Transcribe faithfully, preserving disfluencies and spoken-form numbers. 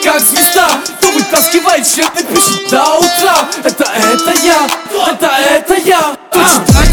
как звезда, кто вытаскивает член и пишет до утра. Это, это я, это, это я. Кто читает